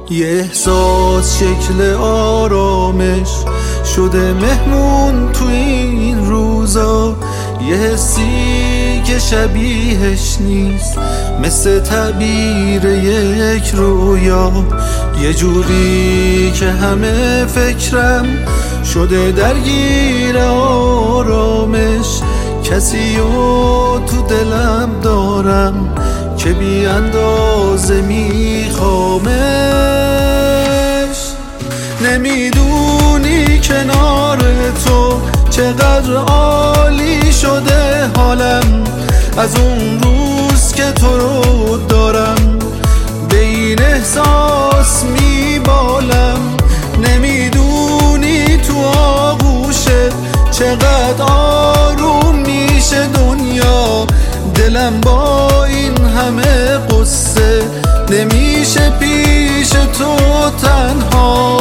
یه احساس شکل آرامش شده مهمون تو این روزا، یه حسی که شبیهش نیست مثل تعبیر یک رویا، یه جوری که همه فکرم شده درگیر آرامش، کسی رو تو دلم دارم که بی اندازه میخوامش. نمیدونی کنار تو چقدر عالی شده حالم، از اون روز که تو رو دارم به این احساس میبالم. نمیدونی تو آغوشت چقدر آروم میشه دنیا، دلم با این همه قصه نمیشه پیش تو تنها.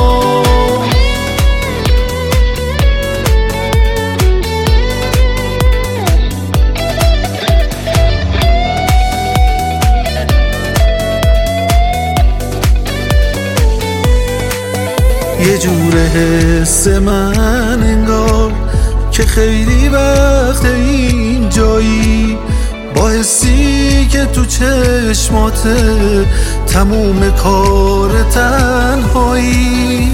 یه جور حس من انگار که خیلی وقت این جایی، با حسی که تو چشماته تموم کار تنهایی.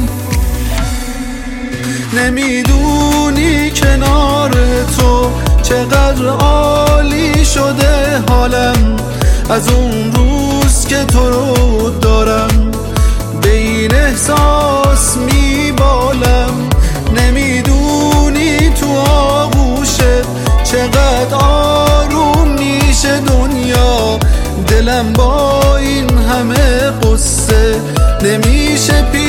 نمیدونی کنار تو چقدر عالی شده حالم، از اون روز که تو رو دارم به این احساس میبالم. نمیدونی تو آغوشت چقدر آروم میشه دنیا، دلم با این همه قصه نمیشه